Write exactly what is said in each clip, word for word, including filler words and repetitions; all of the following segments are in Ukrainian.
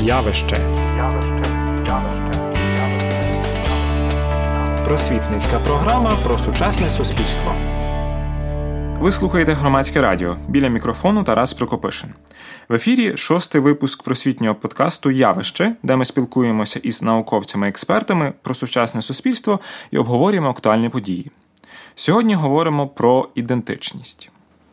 Явище. Просвітницька програма про сучасне суспільство. Ви слухаєте Громадське радіо. Біля мікрофону Тарас Прокопишин. В ефірі шостий випуск просвітнього подкасту «Явище», де ми спілкуємося із науковцями-експертами про сучасне суспільство і обговорюємо актуальні події. Сьогодні говоримо про ідентичність.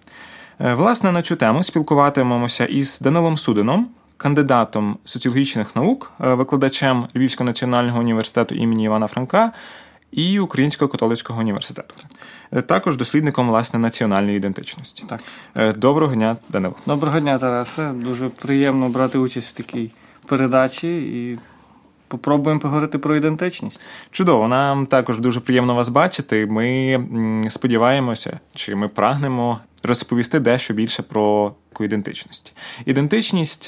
Власне, на цю тему спілкуватимемося із Данилом Судином, кандидатом соціологічних наук, викладачем Львівського національного університету імені Івана Франка і Українського католицького університету. Також дослідником, власне, національної ідентичності. Так. Доброго дня, Данило. Доброго дня, Тарасе. Дуже приємно брати участь в такій передачі і попробуємо поговорити про ідентичність. Чудово. Нам також дуже приємно вас бачити. Ми сподіваємося, чи ми прагнемо розповісти дещо більше про ідентичність. Ідентичність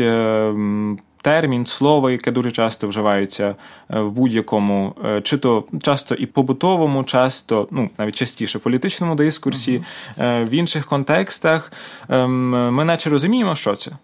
– термін, слово, яке дуже часто вживається в будь-якому, чи то часто і побутовому, часто, ну, навіть частіше політичному дискурсі, uh-huh. в інших контекстах. Ми наче розуміємо, що це.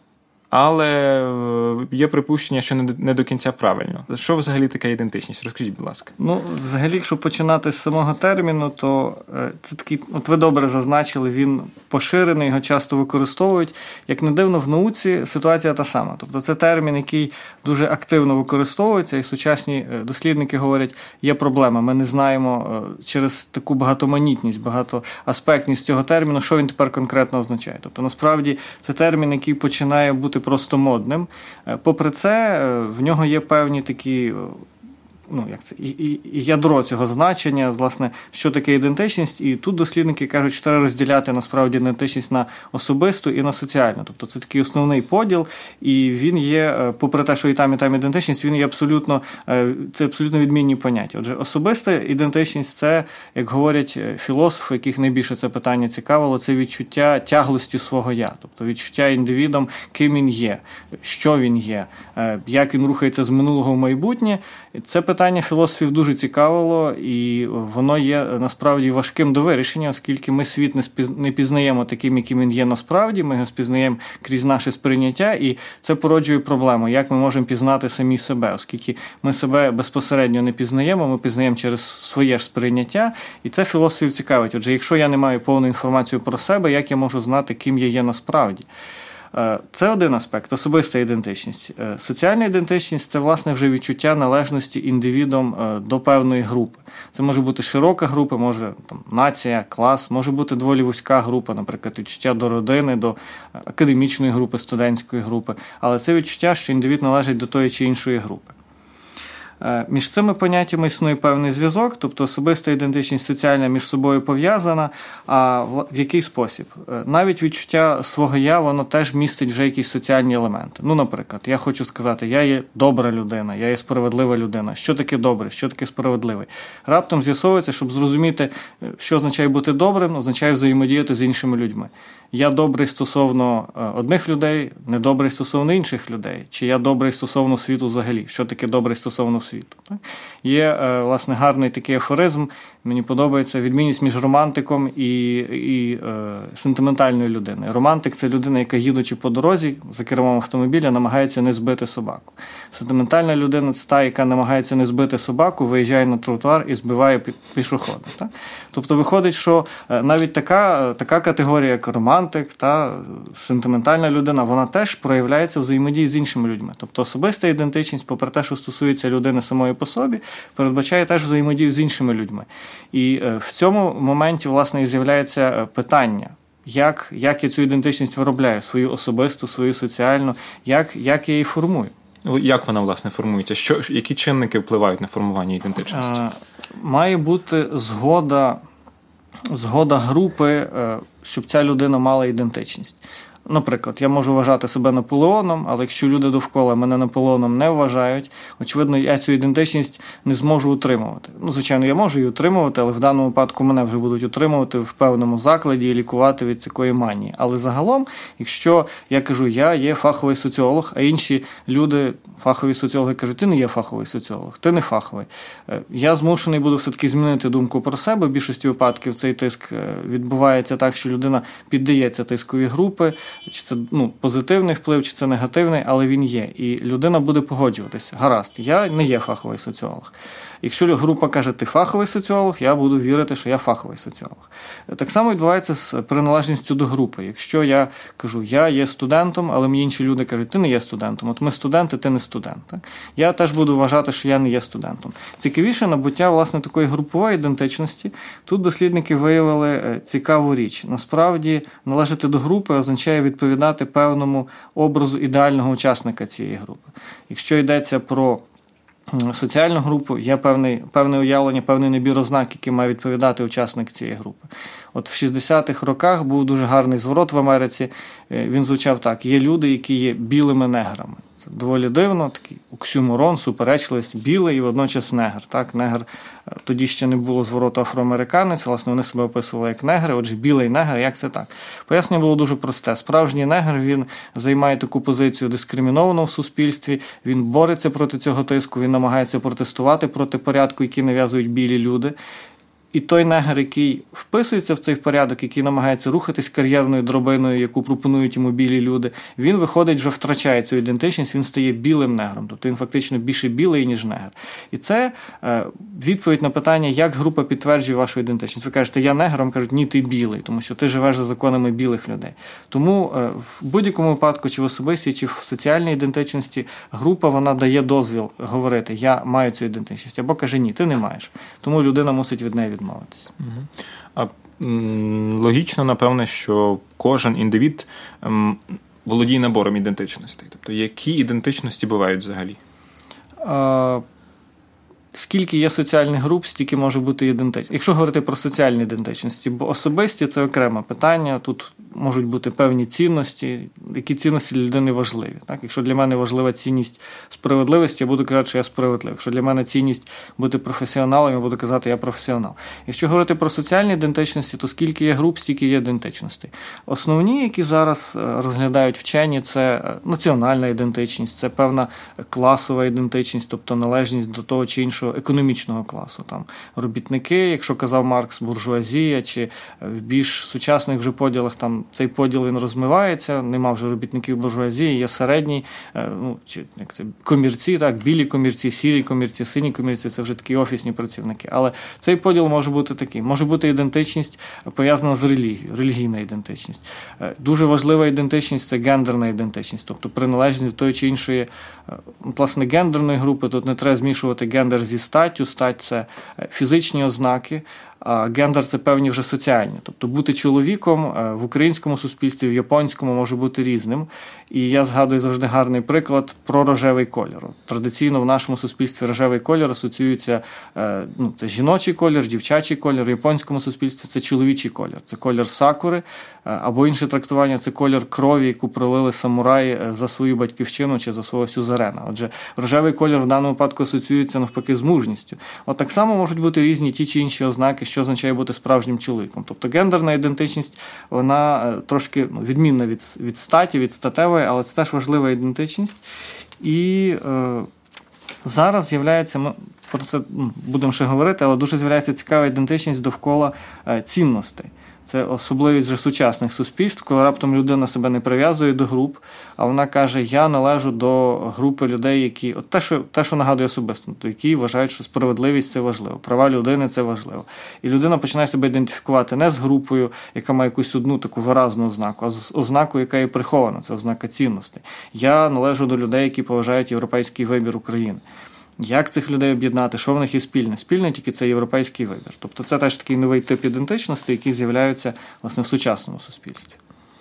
Але є припущення, що не до кінця правильно. Що взагалі така ідентичність? Розкажіть, будь ласка. Ну, взагалі, якщо починати з самого терміну, то це такий, от ви добре зазначили, він поширений, його часто використовують. Як не дивно, в науці ситуація та сама. Тобто це термін, який дуже активно використовується, і сучасні дослідники говорять, є проблема, ми не знаємо через таку багатоманітність, багатоаспектність цього терміну, що він тепер конкретно означає. Тобто, насправді, це термін, який починає бути просто модним. Попри це, в нього є певні такі, ну, як це, і, і, і ядро цього значення, власне, що таке ідентичність, і тут дослідники кажуть, що треба розділяти, насправді, ідентичність на особисту і на соціальну. Тобто це такий основний поділ, і він є, попри те, що і там, і там ідентичність, він є абсолютно, це абсолютно відмінні поняття. Отже, особиста ідентичність – це, як говорять філософи, яких найбільше це питання цікавило, це відчуття тяглості свого «я», тобто відчуття індивідом, ким він є, що він є, як він рухається з минулого в майбутнє. Це питання філософів дуже цікавило, і воно є насправді важким до вирішення, оскільки ми світ не, спіз... не пізнаємо таким, яким він є насправді, ми його спізнаємо крізь наше сприйняття, і це породжує проблему, як ми можемо пізнати самі себе, оскільки ми себе безпосередньо не пізнаємо, ми пізнаємо через своє ж сприйняття, і це філософів цікавить. Отже, якщо я не маю повну інформацію про себе, як я можу знати, ким я є насправді? Це один аспект – особиста ідентичність. Соціальна ідентичність – це, власне, вже відчуття належності індивідом до певної групи. Це може бути широка група, може там, нація, клас, може бути доволі вузька група, наприклад, відчуття до родини, до академічної групи, студентської групи. Але це відчуття, що індивід належить до тої чи іншої групи. Між цими поняттями існує певний зв'язок, тобто особиста ідентичність соціальна між собою пов'язана, а в який спосіб? Навіть відчуття свого «я», воно теж містить вже якісь соціальні елементи. Ну, наприклад, я хочу сказати, я є добра людина, я є справедлива людина. Що таке добре, що таке справедливий? Раптом з'ясовується, щоб зрозуміти, що означає бути добрим, означає взаємодіяти з іншими людьми. Я добрий стосовно одних людей, недобрий стосовно інших людей. Чи я добрий стосовно світу взагалі? Що таке добрий стосовно світу? Є, власне, гарний такий афоризм, мені подобається, відмінність між романтиком і, і е, сентиментальною людиною. Романтик – це людина, яка, їдучи по дорозі, за кермом автомобіля, намагається не збити собаку. Сентиментальна людина – це та, яка намагається не збити собаку, виїжджає на тротуар і збиває пішохода. Так? Тобто виходить, що навіть така, така категорія, як романтик, та сентиментальна людина, вона теж проявляється в взаємодії з іншими людьми. Тобто особиста ідентичність, попри те, що стосується людини самої по собі, передбачає теж взаємодію з іншими людьми. І в цьому моменті, власне, і з'являється питання, як, як я цю ідентичність виробляю, свою особисту, свою соціальну, як, як я її формую. Як вона, власне, формується? Що, які чинники впливають на формування ідентичності? Має бути згода, згода групи, щоб ця людина мала ідентичність. Наприклад, я можу вважати себе Наполеоном, але якщо люди довкола мене Наполеоном не вважають, очевидно, я цю ідентичність не зможу утримувати. Ну, звичайно, я можу її утримувати, але в даному випадку мене вже будуть утримувати в певному закладі і лікувати від такої манії. Але загалом, якщо я кажу, я є фаховий соціолог, а інші люди, фахові соціологи, кажуть, ти не є фаховий соціолог, ти не фаховий. Я змушений буду все-таки змінити думку про себе. В більшості випадків цей тиск відбувається так, що людина піддається тискові групи, чи це ну, позитивний вплив, чи це негативний, але він є. І людина буде погоджуватися. Гаразд, я не є фаховий соціолог. Якщо група каже, ти фаховий соціолог, я буду вірити, що я фаховий соціолог. Так само відбувається з приналежністю до групи. Якщо я кажу, я є студентом, але мені інші люди кажуть, ти не є студентом, от ми студенти, ти не студент. Так? Я теж буду вважати, що я не є студентом. Цікавіше набуття, власне, такої групової ідентичності. Тут дослідники виявили цікаву річ. Насправді, належати до групи означає відповідати певному образу ідеального учасника цієї групи. Якщо йдеться про соціальну групу, є певний, певне уявлення, певний набір ознак, який має відповідати учасник цієї групи. От в шістдесятих роках був дуже гарний зворот в Америці, він звучав так: є люди, які є білими неграми. Це доволі дивно, такий оксюморон, суперечливість, білий і водночас негр. Так, негр, тоді ще не було звороту афроамериканець, власне, вони себе описували як негри, отже, білий негр, як це так? Пояснення було дуже просте. Справжній негр, він займає таку позицію дискримінованого в суспільстві, він бореться проти цього тиску, він намагається протестувати проти порядку, який нав'язують білі люди. І той негр, який вписується в цей порядок, який намагається рухатись кар'єрною драбиною, яку пропонують йому білі люди, він виходить, вже втрачає цю ідентичність, він стає білим негром. Тобто він фактично більше білий, ніж негр. І це е, відповідь на питання, як група підтверджує вашу ідентичність. Ви кажете, я негр, вам кажуть, ні, ти білий, тому що ти живеш за законами білих людей. Тому е, в будь-якому випадку, чи в особистій, чи в соціальній ідентичності, група, вона дає дозвіл говорити, я маю цю ідентичність, або каже, ні, ти не маєш. Тому людина мусить від неї відмовитися. А м, логічно, напевне, що кожен індивід м, володіє набором ідентичностей. Тобто, які ідентичності бувають взагалі? А, скільки є соціальних груп, стільки може бути ідентичність. Якщо говорити про соціальні ідентичності, бо особисті – це окреме питання. Тут можуть бути певні цінності, які цінності для людини важливі. Так? Якщо для мене важлива цінність справедливості, я буду казати, що я справедливий. Якщо для мене цінність бути професіоналом, я буду казати, я професіонал. Якщо говорити про соціальні ідентичності, то скільки є груп, стільки є ідентичностей. Основні, які зараз розглядають вчені, це національна ідентичність, це певна класова ідентичність, тобто належність до того чи іншого економічного класу. Там робітники, якщо казав Маркс, буржуазія, чи в більш сучасних вже поділах там цей поділ він розмивається, нема вже робітників буржуазії, є середній, ну, чи як це, комірці, так, білі комірці, сірі комірці, сині комірці, це вже такі офісні працівники. Але цей поділ може бути такий. Може бути ідентичність пов'язана з релігією, релігійна ідентичність. Дуже важлива ідентичність – це гендерна ідентичність, тобто приналежність до тої чи іншої, власне, гендерної групи. Тут не треба змішувати гендер зі статтю. Стать – це фізичні ознаки, а гендер – це певні вже соціальні. Тобто бути чоловіком в українському суспільстві, в японському може бути різним. І я згадую завжди гарний приклад про рожевий колір. Традиційно в нашому суспільстві рожевий колір асоціюється, ну, це жіночий колір, дівчачий колір, в японському суспільстві це чоловічий колір. Це колір сакури, або інше трактування – це колір крові, яку пролили самураї за свою батьківщину чи за свого сюзерена. Отже, рожевий колір в даному випадку асоціюється навпаки з мужністю. От так само можуть бути різні ті чи інші ознаки, що означає бути справжнім чоловіком. Тобто гендерна ідентичність, вона трошки ну, відмінна від, від статі, від статевої, але це теж важлива ідентичність. І е, зараз з'являється, ми про це будемо ще говорити, але дуже з'являється цікава ідентичність довкола е, цінностей. Це особливість вже сучасних суспільств, коли раптом людина себе не прив'язує до груп, а вона каже, я належу до групи людей, які, от те, що, те, що нагадує особисто, то які вважають, що справедливість – це важливо, права людини – це важливо. І людина починає себе ідентифікувати не з групою, яка має якусь одну таку виразну ознаку, а з ознакою, яка є прихована, це ознака цінностей. Я належу до людей, які поважають європейський вибір України. Як цих людей об'єднати, що в них є спільне? Спільне тільки це європейський вибір. Тобто це теж такий новий тип ідентичності, який з'являються, власне, в сучасному суспільстві.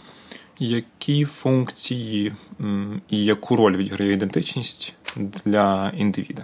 Які функції і яку роль відіграє ідентичність для індивіда?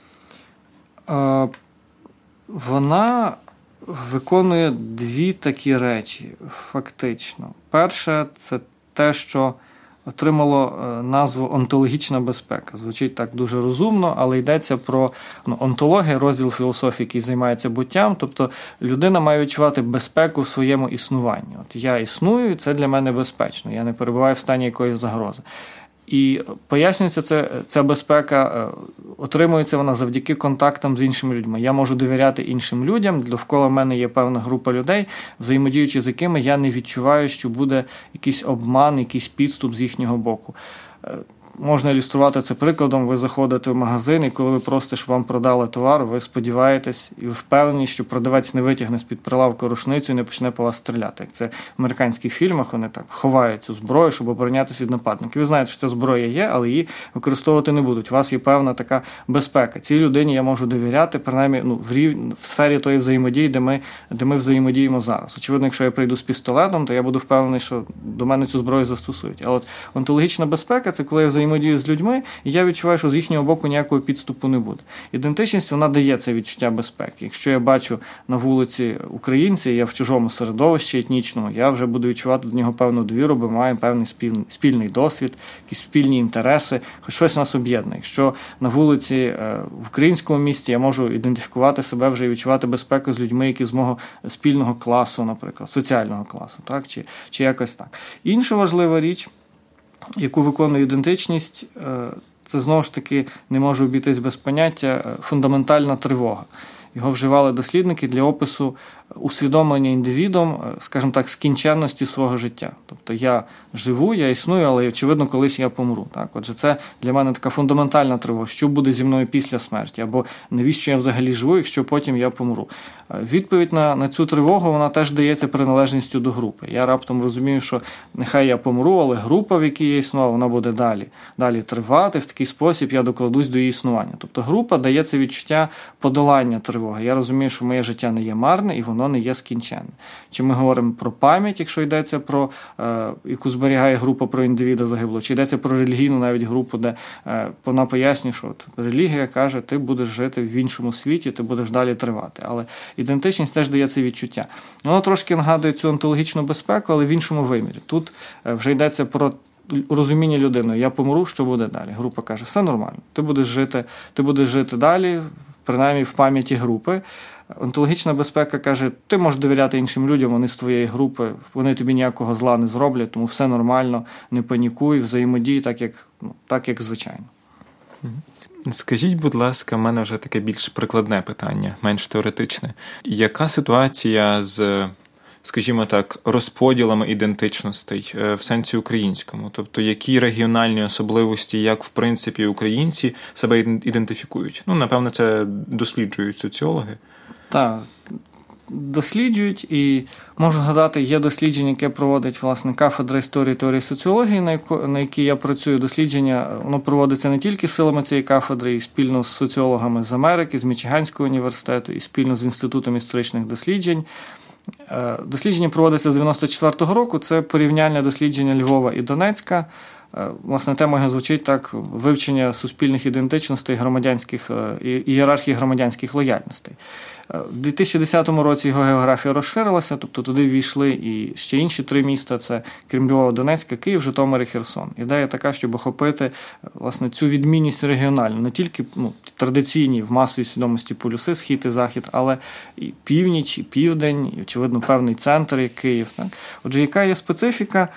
Вона виконує дві такі речі, фактично. Перше – це те, що отримало назву онтологічна безпека. Звучить так дуже розумно, але йдеться про ну, онтологію, розділ філософії, який займається буттям. Тобто людина має відчувати безпеку в своєму існуванні. От я існую, і це для мене безпечно. Я не перебуваю в стані якоїсь загрози. І пояснюється, це, ця безпека, отримується вона завдяки контактам з іншими людьми. Я можу довіряти іншим людям, довкола мене є певна група людей, взаємодіючи з якими я не відчуваю, що буде якийсь обман, якийсь підступ з їхнього боку. Можна ілюструвати це прикладом. Ви заходите в магазин, і коли ви просите, щоб вам продали товар, ви сподіваєтесь і ви впевнені, що продавець не витягне з-під прилавка рушницю і не почне по вас стріляти. Як це в американських фільмах, вони так ховають цю зброю, щоб оборонятися від нападників. Ви знаєте, що ця зброя є, але її використовувати не будуть. У вас є певна така безпека. Цій людині я можу довіряти, принаймні, ну, в, рів... в сфері тої взаємодії, де ми, де ми взаємодіємо зараз. Очевидно, якщо я прийду з пістолетом, то я буду впевнений, що до мене цю зброю застосують. А от онтологічна безпека – це коли я взаємодію з людьми, і я відчуваю, що з їхнього боку ніякого підступу не буде. Ідентичність, вона дає це відчуття безпеки. Якщо я бачу на вулиці українця, я в чужому середовищі етнічному, я вже буду відчувати до нього певну довіру, бо маємо певний спільний, спільний досвід, якісь спільні інтереси, хоч щось нас об'єднує. Якщо на вулиці в українському місті я можу ідентифікувати себе вже і відчувати безпеку з людьми, які з мого спільного класу, наприклад, соціального класу, так, чи, чи якось так. Інша важлива річ, яку виконує ідентичність, це знову ж таки не може обійтись без поняття фундаментальна тривога. Його вживали дослідники для опису усвідомлення індивідом, скажімо так, скінченності свого життя. Тобто я живу, я існую, але, очевидно, колись я помру. Так? Отже, це для мене така фундаментальна тривога, що буде зі мною після смерті, або навіщо я взагалі живу, якщо потім я помру. Відповідь на, на цю тривогу, вона теж дається приналежністю до групи. Я раптом розумію, що нехай я помру, але група, в якій я існував, вона буде далі. Далі тривати, в такий спосіб я докладусь до її існування. Тобто група дає це відчуття подолання тривоги. Я розумію, що моє життя не є марне і воно не є скінченне. Чи ми говоримо про пам'ять, якщо йдеться про, е, яку зберігає група про індивіда загиблого, чи йдеться про релігійну навіть групу, де е, вона пояснює, що от, релігія каже, ти будеш жити в іншому світі, ти будеш далі тривати. Але ідентичність теж дає це відчуття. Воно трошки нагадує цю онтологічну безпеку, але в іншому вимірі. Тут е, вже йдеться про розуміння людини. Я помру, що буде далі? Група каже, все нормально, ти будеш жити, ти будеш жити далі, принаймні в пам'яті групи. Онтологічна безпека каже, ти можеш довіряти іншим людям, вони з твоєї групи, вони тобі ніякого зла не зроблять, тому все нормально, не панікуй, взаємодій, так як, ну, так як звичайно. Скажіть, будь ласка, в мене вже таке більш прикладне питання, менш теоретичне. Яка ситуація з, скажімо так, розподілами ідентичностей в сенсі українському? Тобто, які регіональні особливості, як, в принципі, українці себе ідентифікують? Ну, напевно, це досліджують соціологи. Так, досліджують, і можу згадати, є дослідження, яке проводить, власне, кафедра історії і теорії соціології, на, яко, на якій я працюю. Дослідження, воно проводиться не тільки силами цієї кафедри, і спільно з соціологами з Америки, з Мічиганського університету, і спільно з Інститутом історичних досліджень. Дослідження проводиться з дев'яносто четвертого року, це порівняльне дослідження Львова і Донецька. Власне, тема його звучить так: вивчення суспільних ідентичностей, громадянських, ієрархії громадянських лояльностей. В дві тисячі десятому році його географія розширилася, тобто туди ввійшли і ще інші три міста, це крім Львова, Донецька, Київ, Житомир і Херсон. Ідея така, щоб охопити, власне, цю відмінність регіональну, не тільки, ну, традиційні в масовій свідомості полюси, схід і захід, але і північ, і південь, і, очевидно, певний центр, як Київ. Так? Отже, яка є специфіка?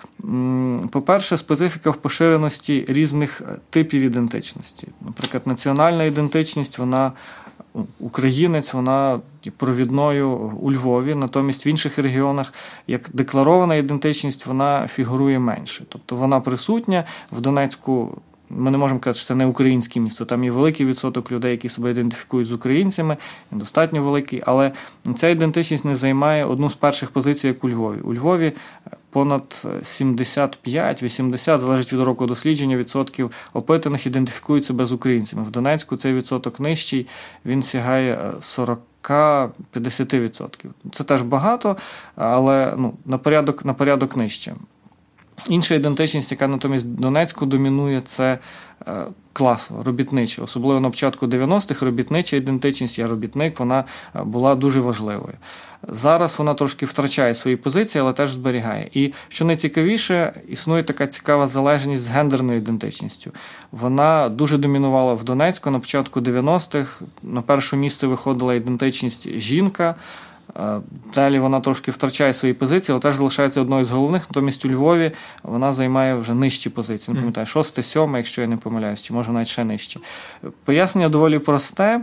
По-перше, специфіка в поширеності різних типів ідентичності. Наприклад, національна ідентичність, вона українець, вона провідною у Львові, натомість в інших регіонах, як декларована ідентичність, вона фігурує менше. Тобто вона присутня, в Донецьку ми не можемо казати, що це не українське місто, там є великий відсоток людей, які себе ідентифікують з українцями, достатньо великий, але ця ідентичність не займає одну з перших позицій, як у Львові. У Львові понад сімдесят п'ять - вісімдесят, залежить від року дослідження, відсотків опитаних ідентифікують себе з українцями. В Донецьку цей відсоток нижчий, він сягає сорок - п'ятдесят відсотків. Це теж багато, але ну, на порядок, на порядок нижче. Інша ідентичність, яка натомість Донецьку домінує, це класова, робітнича. Особливо на початку дев'яностих робітнича ідентичність, я робітник, вона була дуже важливою. Зараз вона трошки втрачає свої позиції, але теж зберігає. І, що найцікавіше, існує така цікава залежність з гендерною ідентичністю. Вона дуже домінувала в Донецьку на початку дев'яностих. На перше місце виходила ідентичність жінка, Далі вона трошки втрачає свої позиції, але теж залишається одною з головних, натомість у Львові вона займає вже нижчі позиції. Не пам'ятаю, шосте, сьоме, якщо я не помиляюсь, чи може навіть ще нижче. Пояснення доволі просте.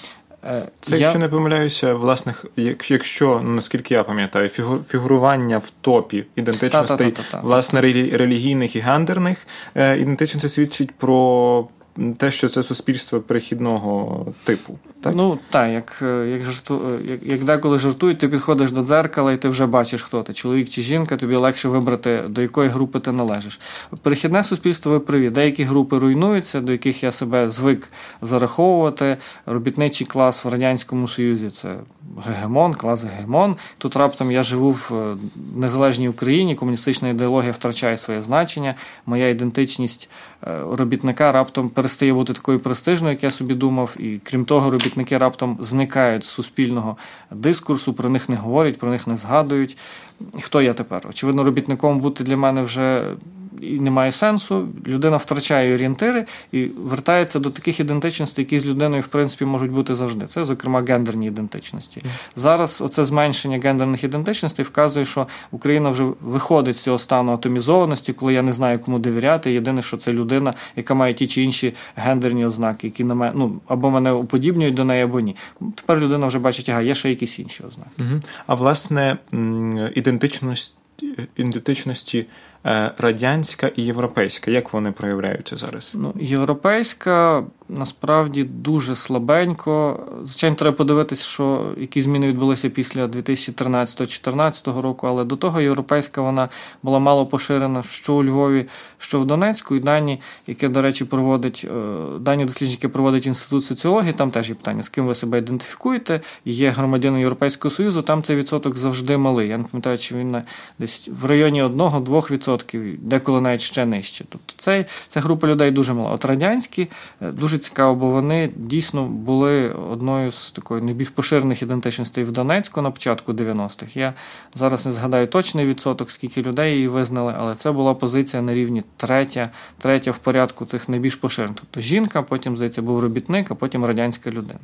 Це, я... якщо не помиляюся, власне, якщо, ну, наскільки я пам'ятаю, фігурування в топі ідентичностей, власне, релігійних і гендерних ідентичностей свідчить про те, що це суспільство перехідного типу. Так? Ну, так, як, як, жарту, як, як деколи жартують, ти підходиш до дзеркала і ти вже бачиш, хто ти, чоловік чи жінка, тобі легше вибрати, до якої групи ти належиш. Перехідне суспільство, ви праві, деякі групи руйнуються, до яких я себе звик зараховувати. Робітничий клас в Радянському Союзі – це гегемон, клас гегемон. Тут раптом я живу в незалежній Україні, комуністична ідеологія втрачає своє значення, моя ідентичність робітника раптом перестає бути такою престижною, як я собі думав, і крім того, робітники раптом зникають з суспільного дискурсу, про них не говорять, про них не згадують. Хто я тепер? Очевидно, робітником бути для мене вже і немає сенсу, людина втрачає орієнтири і вертається до таких ідентичностей, які з людиною, в принципі, можуть бути завжди. Це, зокрема, гендерні ідентичності. Зараз оце зменшення гендерних ідентичностей вказує, що Україна вже виходить з цього стану атомізованості, коли я не знаю, кому довіряти. Єдине, що це людина, яка має ті чи інші гендерні ознаки, які на мене, ну, або мене уподібнюють до неї, або ні. Тепер людина вже бачить, ага, є ще якісь інші ознаки. Угу. А, власне, ідентичність, ідентичності радянська і європейська, як вони проявляються зараз? Ну, європейська насправді дуже слабенько. Звичайно, треба подивитися, що які зміни відбулися після дві тисячі тринадцятого-чотирнадцятого року, але до того європейська вона була мало поширена, що у Львові, що в Донецьку. І дані, які, до речі, проводить, дані досліджники проводить Інститут соціології, там теж є питання, з ким ви себе ідентифікуєте, є громадянин Європейського Союзу, там цей відсоток завжди малий. Я не пам'ятаю, чи він десь в районі одного-двох відсотків, деколи навіть ще нижче. Тобто цей, ця група людей дуже мала. От радянські дуже цікаво, бо вони дійсно були одною з такої найбільш поширених ідентичностей в Донецьку на початку дев'яностих. Я зараз не згадаю точний відсоток, скільки людей її визнали, але це була позиція на рівні третя, третя в порядку цих найбільш поширених. Тобто жінка, потім, здається, був робітник, а потім радянська людина.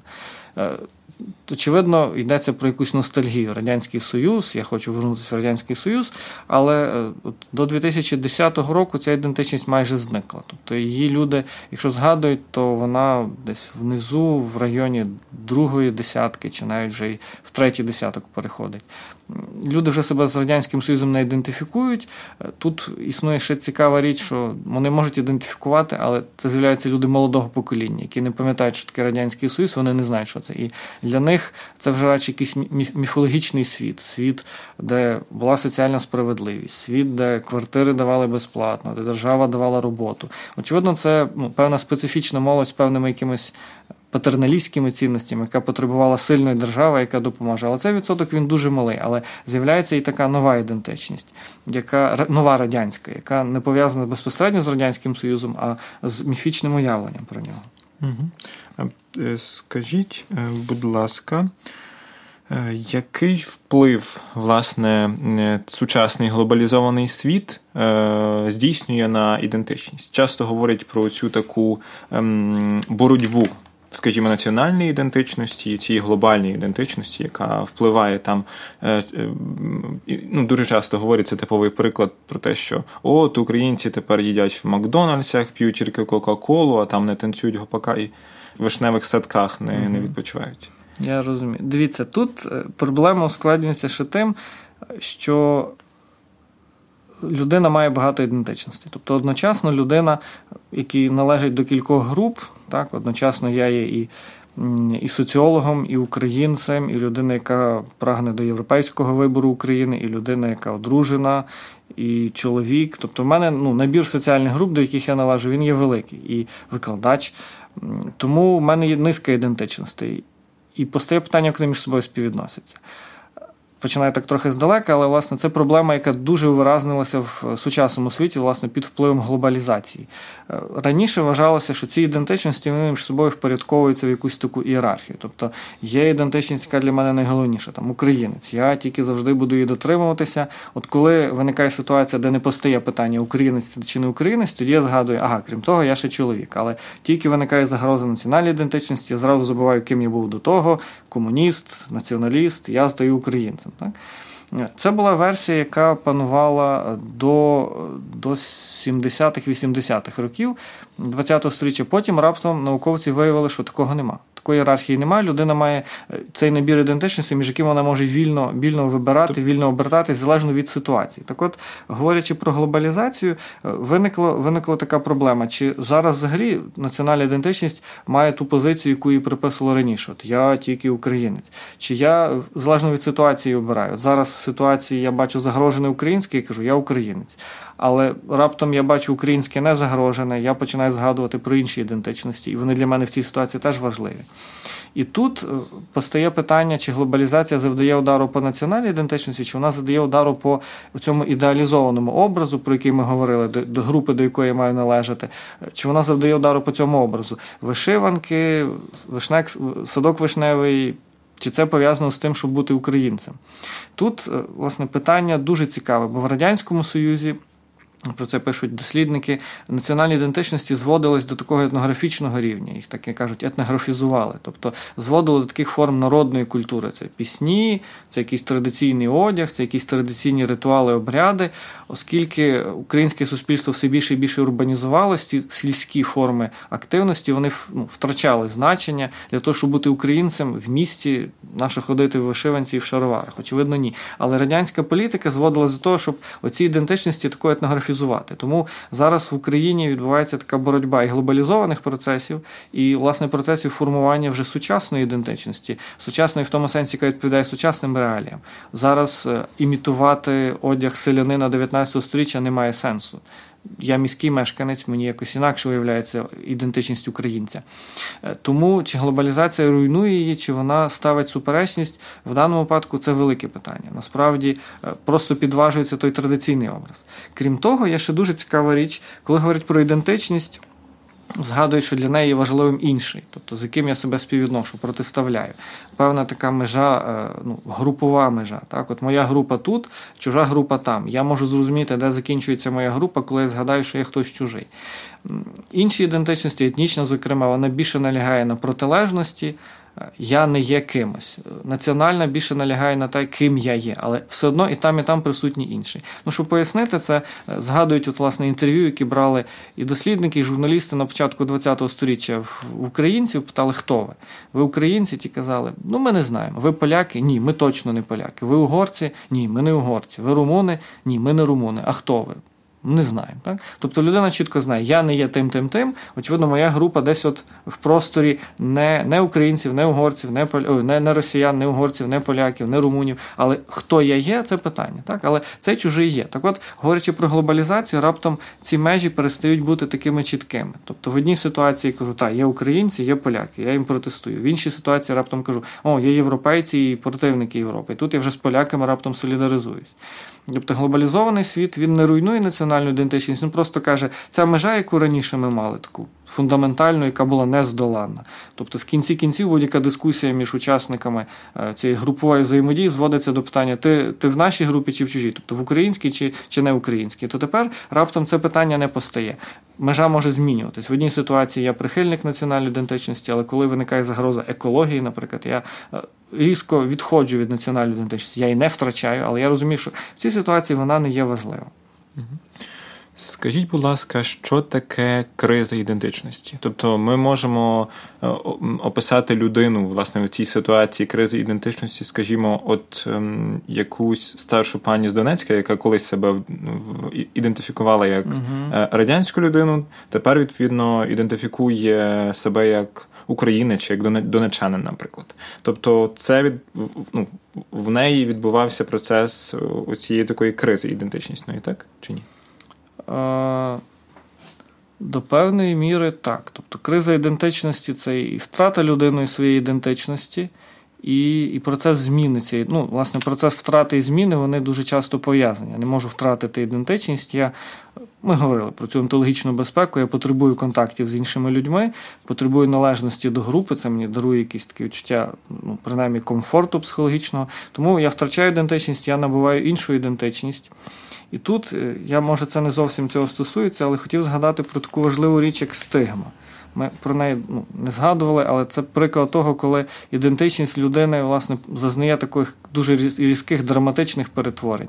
Очевидно, йдеться про якусь ностальгію. Радянський Союз, я хочу повернутися в Радянський Союз, але до дві тисячі десятого року ця ідентичність майже зникла. Тобто її люди, якщо згадують, то вона десь внизу, в районі другої десятки, чи навіть вже й в третій десяток переходить. Люди вже себе з Радянським Союзом не ідентифікують. Тут існує ще цікава річ, що вони можуть ідентифікувати, але це з'являються люди молодого покоління, які не пам'ятають, що таке Радянський Союз, вони не знають, що це. І для них це вже радше якийсь міфологічний світ. Світ, де була соціальна справедливість, світ, де квартири давали безплатно, де держава давала роботу. Очевидно, це ну, певна специфічна молодь з певними якимись патерналістськими цінностями, яка потребувала сильної держави, яка допоможе. Але цей відсоток, він дуже малий. Але з'являється і така нова ідентичність, яка нова радянська, яка не пов'язана безпосередньо з Радянським Союзом, а з міфічним уявленням про нього. Угу. Скажіть, будь ласка, який вплив, власне, сучасний глобалізований світ здійснює на ідентичність? Часто говорять про цю таку боротьбу, скажімо, національної ідентичності, цієї глобальної ідентичності, яка впливає там, ну, дуже часто говориться типовий приклад про те, що от українці тепер їдять в Макдональдсах, п'ють тільки Кока-Колу, а там не танцюють гопака і в вишневих садках не, mm-hmm. не відпочивають. Я розумію. Дивіться, тут проблема ускладнюється ще тим, що людина має багато ідентичностей. Тобто одночасно людина, яка належить до кількох груп, так, одночасно я є і, і соціологом, і українцем, і людина, яка прагне до європейського вибору України, і людина, яка одружена, і чоловік. Тобто в мене ну, набір соціальних груп, до яких я належу, він є великий. І викладач. Тому в мене є низка ідентичностей. І постає питання, як вони між собою співвідносяться. починаю так трохи здалека, але, власне, це проблема, яка дуже виразнилася в сучасному світі, власне, під впливом глобалізації. Раніше вважалося, що ці ідентичності, вони між собою впорядковуються в якусь таку ієрархію. Тобто, є ідентичність, яка для мене найголовніша, там, українець. Я тільки завжди буду її дотримуватися. От коли виникає ситуація, де не постає питання, українець чи не українець, тоді я згадую, ага, крім того, я ще чоловік. Але тільки виникає загроза національній ідентичності, я зразу забуваю, ким я був до того, комуніст, націоналіст, я стаю українцем. Так? Це була версія, яка панувала до, до сімдесятих-вісімдесятих років ХХ століття. Потім раптом науковці виявили, що такого нема. Такої ієрархії немає. Людина має цей набір ідентичності, між яким вона може вільно, вільно вибирати, вільно обертати, залежно від ситуації. Так от, говорячи про глобалізацію, виникла, виникла така проблема. Чи зараз взагалі національна ідентичність має ту позицію, яку їй приписували раніше? От я тільки українець. Чи я, залежно від ситуації, обираю? От зараз в ситуації я бачу загрожене українське і кажу, я українець. Але раптом я бачу українське не загрожене, я починаю згадувати про інші ідентичності, і вони для мене в цій ситуації теж важливі. І тут постає питання, чи глобалізація завдає удару по національній ідентичності, чи вона завдає удару по цьому ідеалізованому образу, про який ми говорили, до, до групи, до якої я маю належати, чи вона завдає удару по цьому образу. Вишиванки, вишнек, садок вишневий, чи це пов'язано з тим, щоб бути українцем. Тут, власне, питання дуже цікаве, бо в Радянському Союзі, про це пишуть дослідники, національні ідентичності зводились до такого етнографічного рівня, їх, так як кажуть, етнографізували, тобто зводили до таких форм народної культури. Це пісні, це якийсь традиційний одяг, це якісь традиційні ритуали, обряди, оскільки українське суспільство все більше і більше урбанізувалося, ці сільські форми активності, вони ну, втрачали значення. Для того, щоб бути українцем в місті, наше ходити в вишиванці і в шароварах. Очевидно, ні. Але радянська політика зводилась до того, щоб оці ідентичності такої етнографізувати. Тому зараз в Україні відбувається така боротьба і глобалізованих процесів, і, власне, процесів формування вже сучасної ідентичності, сучасної в тому сенсі, яка відповідає сучасним реаліям. Зараз імітувати одяг селянина дев'ятнадцятого століття немає сенсу. Я міський мешканець, мені якось інакше виявляється ідентичність українця. Тому чи глобалізація руйнує її, чи вона ставить суперечність, в даному випадку це велике питання. Насправді просто підважується той традиційний образ. Крім того, є ще дуже цікава річ, коли говорять про ідентичність, згадують, що для неї є важливим інший, тобто з яким я себе співвідношу, протиставляю. Певна така межа, ну, групова межа. Так? От моя група тут, чужа група там. Я можу зрозуміти, де закінчується моя група, коли я згадаю, що я хтось чужий. Інші ідентичності, етнічна, зокрема, вона більше налягає на протилежності, я не є кимось. Національна більше налягає на те, ким я є, але все одно і там, і там присутній інший. Ну, щоб пояснити це, згадують от, власне, інтерв'ю, які брали і дослідники, і журналісти на початку ХХ століття в українців, питали, хто ви? Ви українці? Ті казали, ну, ми не знаємо. Ви поляки? Ні, ми точно не поляки. Ви угорці? Ні, ми не угорці. Ви румуни? Ні, ми не румуни. А хто ви? Не знаємо. Так? Тобто людина чітко знає, я не є тим, тим, тим. Очевидно, моя група десь от в просторі не, не українців, не угорців, не, не, не росіян, не угорців, не поляків, не румунів. Але хто я є, це питання. Так? Але цей чужий є. Так от, говорячи про глобалізацію, раптом ці межі перестають бути такими чіткими. Тобто в одній ситуації кажу, так, є українці, є поляки, я їм протестую. В іншій ситуації раптом кажу, о, є європейці і противники Європи. І тут я вже з поляками раптом солідаризуюсь. Тобто глобалізований світ, він не руйнує національну ідентичність, він просто каже, ця межа, яку раніше ми мали, таку фундаментальну, яка була нездоланна. Тобто в кінці кінців будь-яка дискусія між учасниками цієї групової взаємодії зводиться до питання, ти, ти в нашій групі чи в чужій, тобто в українській чи, чи не українській. То тепер раптом це питання не постає. Межа може змінюватись. В одній ситуації я прихильник національної ідентичності, але коли виникає загроза екології, наприклад, я різко відходжу від національної ідентичності. Я її не втрачаю, але я розумію, що в цій ситуації вона не є важлива. Скажіть, будь ласка, що таке криза ідентичності? Тобто ми можемо описати людину, власне, в цій ситуації кризи ідентичності, скажімо, от ем, якусь старшу пані з Донецька, яка колись себе ідентифікувала як угу. радянську людину, тепер, відповідно, ідентифікує себе як українець чи як донеччанин, наприклад. Тобто це від, ну, в неї відбувався процес оцієї такої кризи ідентичності, так? Чи ні? До певної міри так. Тобто криза ідентичності – це і втрата людиною своєї ідентичності, і, і процес зміни цієї, ну, власне, процес втрати і зміни, вони дуже часто пов'язані. Я не можу втратити ідентичність, я, ми говорили про цю онтологічну безпеку, я потребую контактів з іншими людьми, потребую належності до групи, це мені дарує якісь такі відчуття, ну, принаймні, комфорту психологічного, тому я втрачаю ідентичність, я набуваю іншу ідентичність. І тут, я, може, це не зовсім цього стосується, але хотів згадати про таку важливу річ, як стигма. Ми про неї ну, не згадували, але це приклад того, коли ідентичність людини, власне, зазнає таких дуже різких драматичних перетворень.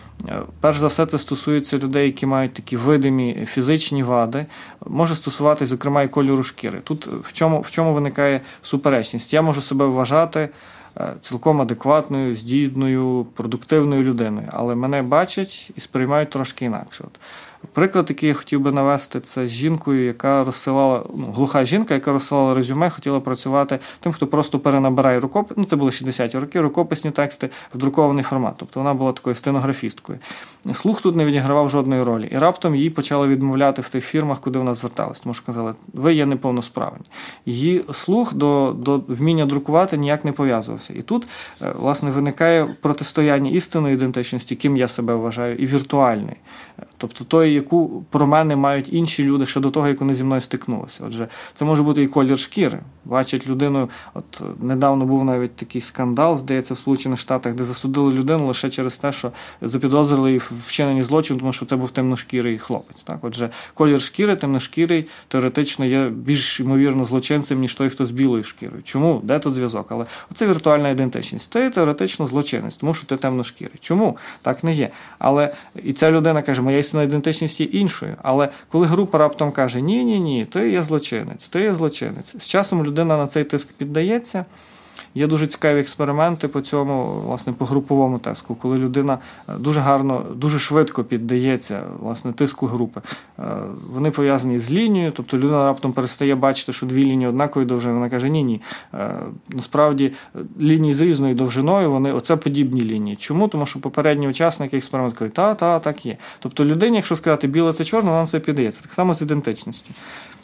Перш за все, це стосується людей, які мають такі видимі фізичні вади. Може стосуватись, зокрема, і кольору шкіри. Тут в чому, в чому виникає суперечність? Я можу себе вважати цілком адекватною, здібною, продуктивною людиною, але мене бачать і сприймають трошки інакше. От. Приклад, який я хотів би навести, це з жінкою, яка розсилала, ну, глуха жінка, яка розсилала резюме, хотіла працювати тим, хто просто перенабирає рукопис, ну це були шістдесяті роки, рукописні тексти в друкований формат. Тобто вона була такою стенографісткою. Слух тут не відігравав жодної ролі. І раптом її почали відмовляти в тих фірмах, куди вона зверталась. Тому що казали, ви є неповносправні. Її слух до, до вміння друкувати ніяк не пов'язувався. І тут, власне, виникає протистояння істинної ідентичності, ким я себе вважаю, і віртуальної. Тобто тої, яку про мене мають інші люди ще до того, як вони зі мною стикнулися. Отже, це може бути і колір шкіри. Бачать людину, от недавно був навіть такий скандал, здається, в Сполучених Штатах, де засудили людину лише через те, що запідозрили її в вчиненні злочину, тому що це був темношкірий хлопець. Так? Отже, колір шкіри, темношкірий, теоретично є більш, ймовірно, злочинцем, ніж той, хто з білою шкірою. Чому? Де тут зв'язок? Але це віртуальна ідентичність. Це теоретично злочинець, тому що ти темношкірий. Чому? Так не є. Але і ця людина каже, моя істинна ідентичність є іншою. Але коли група раптом каже, ні-ні-ні, ти є злочинець, ти є злочинець. З часом людина на цей тиск піддається. Є дуже цікаві експерименти по цьому, власне, по груповому тиску, коли людина дуже гарно, дуже швидко піддається, власне, тиску групи. Вони пов'язані з лінією, тобто людина раптом перестає бачити, що дві лінії однакової довжини. Вона каже, ні-ні, насправді лінії з різною довжиною, вони, оце подібні лінії. Чому? Тому що попередні учасники експерименту кажуть, та, та, так є. Тобто людині, якщо сказати біле – це чорне, вона на це піддається. Так само з ідентичністю.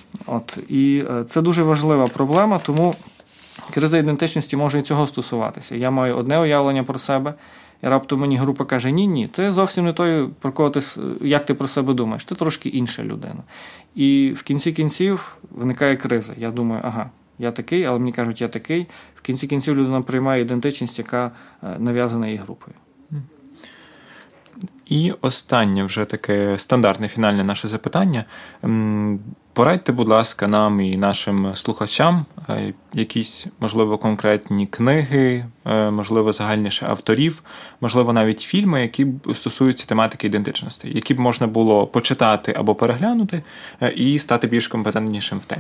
От, і це дуже важлива проблема, тому криза ідентичності може і цього стосуватися. Я маю одне уявлення про себе, і раптом мені група каже, ні-ні, ти зовсім не той, про кого ти, як ти про себе думаєш, ти трошки інша людина. І в кінці кінців виникає криза. Я думаю, ага, я такий, але мені кажуть, я такий. В кінці кінців людина приймає ідентичність, яка нав'язана її групою. І останнє вже таке стандартне фінальне наше запитання. Порадьте, будь ласка, нам і нашим слухачам якісь, можливо, конкретні книги, можливо, загальніше авторів, можливо, навіть фільми, які стосуються тематики ідентичності, які б можна було почитати або переглянути і стати більш компетентнішим в темі.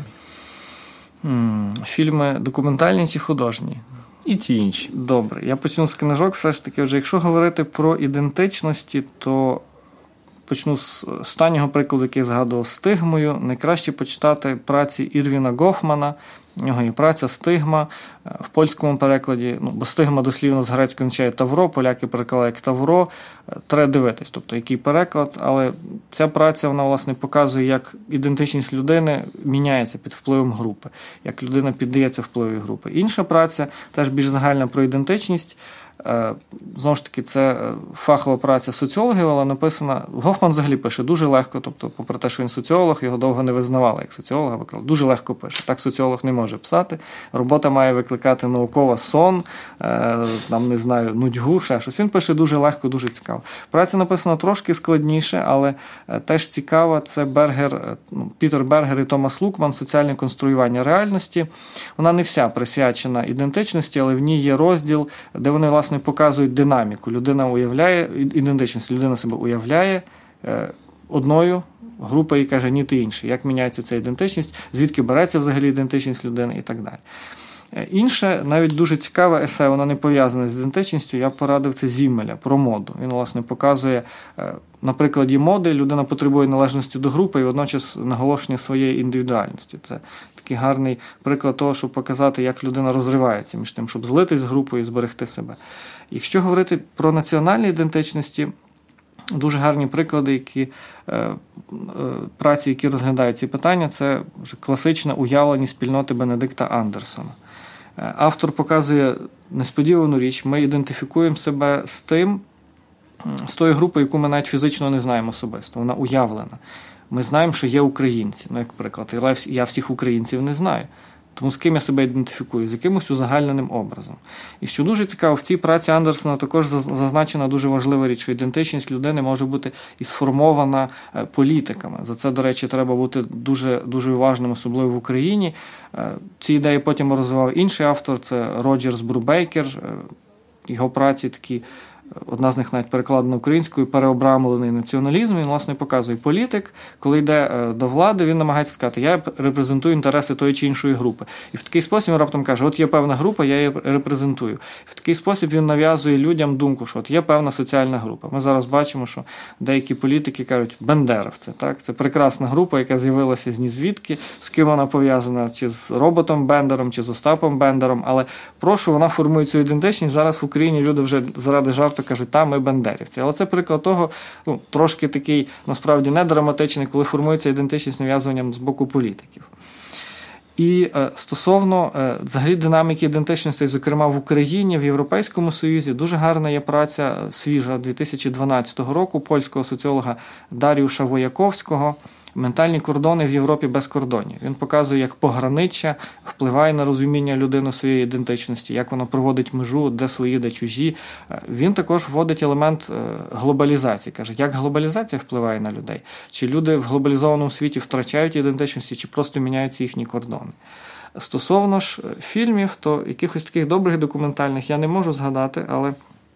Фільми документальні чи художні? І ті інші. Добре. Я почну з книжок. Все ж таки, отже, якщо говорити про ідентичності, то почну з останнього прикладу, який я згадував, «Стигмою». Найкраще почитати праці Ірвіна Гофмана. У нього є праця «Стигма» в польському перекладі, ну, бо «стигма» дослівно з грецького означає «тавро», поляки перекладають як «тавро». Треба дивитись, тобто який переклад, але ця праця, вона, власне, показує, як ідентичність людини міняється під впливом групи, як людина піддається впливу групи. Інша праця, теж більш загальна про ідентичність, знову ж таки, це фахова праця соціологів, але написана, Гофман взагалі пише дуже легко, тобто, попри те, що він соціолог, його довго не визнавали як соціолога, викликали, дуже легко пише. Так соціолог не може писати. Робота має викликати науково сон, там, не знаю, нудьгу, ще щось. Він пише дуже легко, дуже цікаво. Праця написана трошки складніше, але теж цікава. Це Бергер, ну, Пітер Бергер і Томас Лукман «Соціальне конструювання реальності». Вона не вся присвячена ідентичності, але в ній є розділ, де вони, власне, показують динаміку. Людина уявляє, ідентичність, людина себе уявляє е, одною, група і каже, ні, ти інший. Як міняється ця ідентичність, звідки береться взагалі ідентичність людини і так далі. Е, інше, навіть дуже цікаве есе, воно не пов'язане з ідентичністю, я порадив це Зіммеля про моду. Він, власне, показує, е, на прикладі моди людина потребує належності до групи і водночас наголошення своєї індивідуальності. Це такий гарний приклад того, щоб показати, як людина розривається між тим, щоб злитись з групою і зберегти себе. Якщо говорити про національні ідентичності, дуже гарні приклади, які, е, е, праці, які розглядають ці питання, це вже класична уявлення спільноти Бенедикта Андерсона. Автор показує несподівану річ. Ми ідентифікуємо себе з тим, з тою групою, яку ми навіть фізично не знаємо особисто. Вона уявлена. Ми знаємо, що є українці. Ну, як приклад, я всіх українців не знаю. Тому з ким я себе ідентифікую? З якимось узагальненим образом. І що дуже цікаво, в цій праці Андерсона також зазначена дуже важлива річ, що ідентичність людини може бути і сформована політиками. За це, до речі, треба бути дуже, дуже уважним, особливо в Україні. Ці ідеї потім розвивав інший автор, це Роджерс Брубейкер. Його праці такі, одна з них навіть перекладена українською, переобрамлений націоналізм. Він, власне, показує політик, коли йде до влади, він намагається сказати, я репрезентую інтереси тої чи іншої групи. І в такий спосіб він раптом каже, от є певна група, я її репрезентую. В такий спосіб він нав'язує людям думку, що от є певна соціальна група. Ми зараз бачимо, що деякі політики кажуть, бендеровці, так? Це прекрасна група, яка з'явилася з нізвідки, з ким вона пов'язана, чи з роботом Бендером, чи з Остапом Бендером, але прошу, вона формує цю ідентичність. Зараз в Україні люди вже заради жарту кажуть, та ми бендерівці. Але це приклад того, ну, трошки такий, насправді, не драматичний, коли формується ідентичність нав'язуванням з боку політиків. І е, стосовно е, взагалі динаміки ідентичності, зокрема в Україні, в Європейському Союзі, дуже гарна є праця свіжа дві тисячі дванадцятого року польського соціолога Даріуша Вояковського «Ментальні кордони в Європі без кордонів». Він показує, як пограниччя впливає на розуміння людини своєї ідентичності, як вона проводить межу, де свої, де чужі. Він також вводить елемент глобалізації. Каже, як глобалізація впливає на людей? Чи люди в глобалізованому світі втрачають ідентичності, чи просто міняються їхні кордони? Стосовно ж фільмів, то якихось таких добрих документальних я не можу згадати, але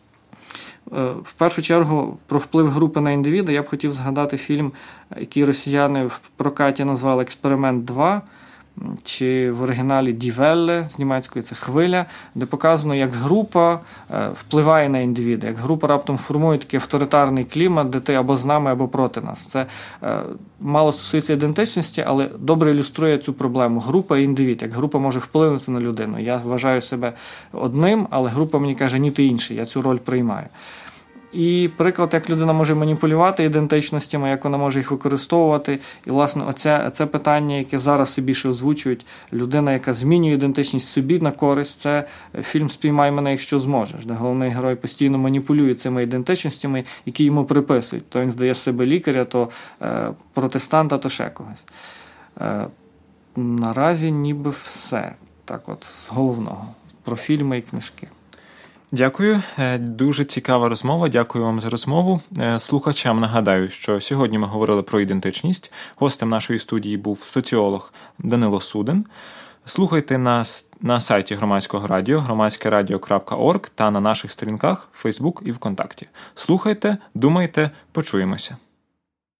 в першу чергу про вплив групи на індивіда я б хотів згадати фільм, який росіяни в прокаті назвали «Експеримент два», чи в оригіналі «Die Welle», з німецької це «Хвиля», де показано, як група впливає на індивіда, як група раптом формує такий авторитарний клімат, де ти або з нами, або проти нас. Це мало стосується ідентичності, але добре ілюструє цю проблему. Група і індивід, як група може вплинути на людину. Я вважаю себе одним, але група мені каже, ні, ти інший, я цю роль приймаю. І приклад, як людина може маніпулювати ідентичностями, як вона може їх використовувати. І, власне, оце, це питання, яке зараз все більше озвучують, людина, яка змінює ідентичність собі на користь, це фільм «Спіймай мене, якщо зможеш», де головний герой постійно маніпулює цими ідентичностями, які йому приписують. То він здає себе лікаря, то е, протестанта, то ще когось. Е, наразі ніби все. Так от, з головного. Про фільми і книжки. Дякую. Дуже цікава розмова. Дякую вам за розмову. Слухачам нагадаю, що сьогодні ми говорили про ідентичність. Гостем нашої студії був соціолог Данило Суден. Слухайте нас на сайті Громадського радіо, громадське радіо крапка орг та на наших сторінках Facebook і ВКонтакті. Слухайте, думайте, почуємося.